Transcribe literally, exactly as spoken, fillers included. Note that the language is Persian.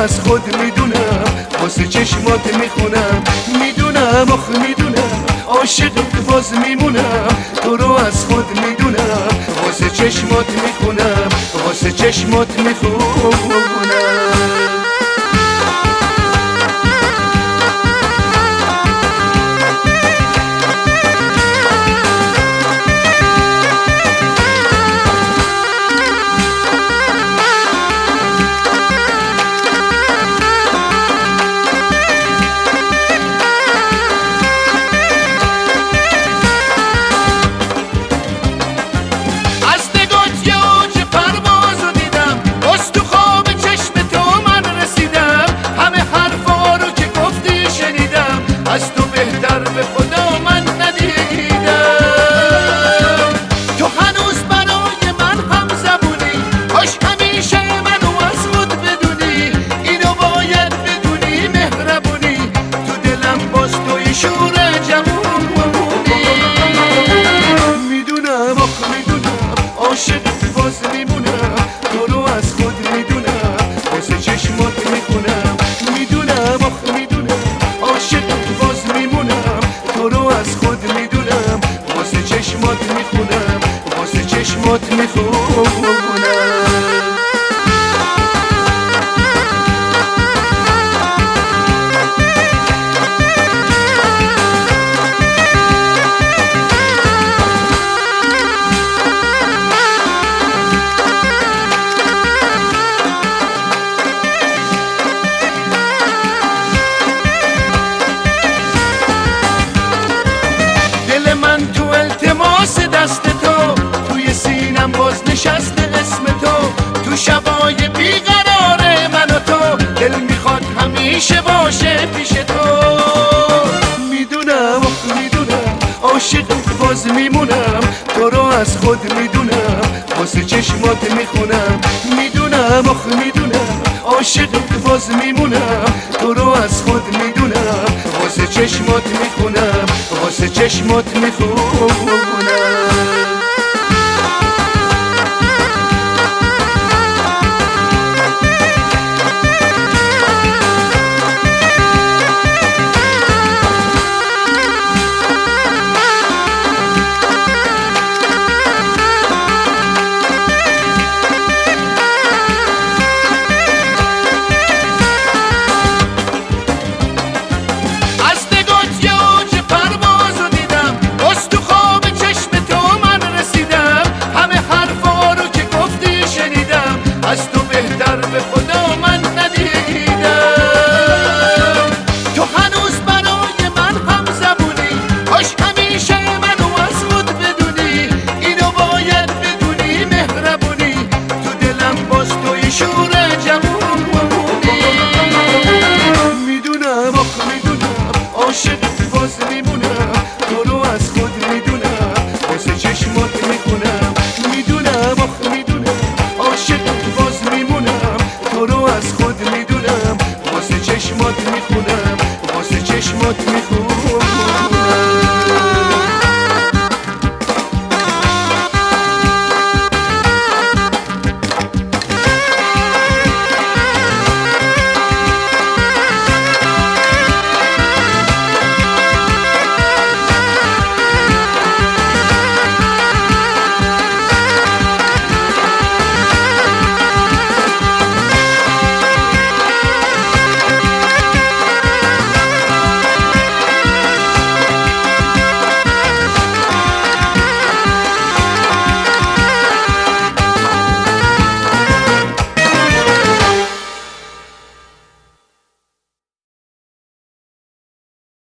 از خود میدونم، واسه چشمات میخونم. میدونم آخ میدونم عاشقت باز میمونم، تو رو از خود میدونم، واسه چشمات میخونم، واسه چشمات میخونم. از تو بهتر به خدا من ندیدم، تو هنوز برای من هم زبونی، کاش همیشه منو از خود بدونی، اینو باید بدونی مهربونی، تو دلم باز توی شور جوونی. میدونم آخ میدونم عاشقت باز میمونم، تو رو از خود میدونم، واسه چشمات میخونم. میدونم آخ میدونم عاشقت باز میمونم، تو رو از خود میدونم، واسه چشمات میخونم، واسه چشمات میخونم. دست تو توی سینم باز نشسته اسم تو، تو شبای بیقرار من و تو، دل میخواد همیشه باشه پیش تو. میدونم آخ میدونم عاشقت باز میمونم، تو رو از خود میدونم، واسه چشمات میخونم. میدونم آخ میدونم عاشقت باز میمونم، تو رو از خود میدونم، واسه چشمات میخونم، واسه چشمات میخونم. از تو بهتر به خدا من ندیدم، تو هنوز برای من هم زبونی، کاش همیشه منو از خود بدونی، اینو باید بدونی مهربونی، تو دلم باز توی شور جوونی. میدونم آخ میدونم عاشق